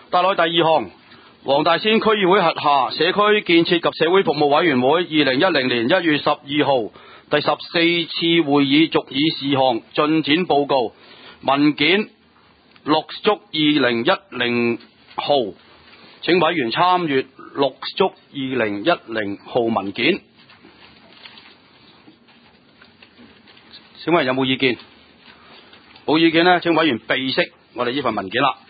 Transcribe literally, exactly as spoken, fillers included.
答來第二項，黃大仙區議會轄下社區建設及社會服務委員會二零一零年一月十二號第十四次會議逐議事項進展報告文件六足二零一零號，請委員參閱六足二零一零號文件。請問有冇意見？冇意見呢？請委員備悉我哋呢份文件啦。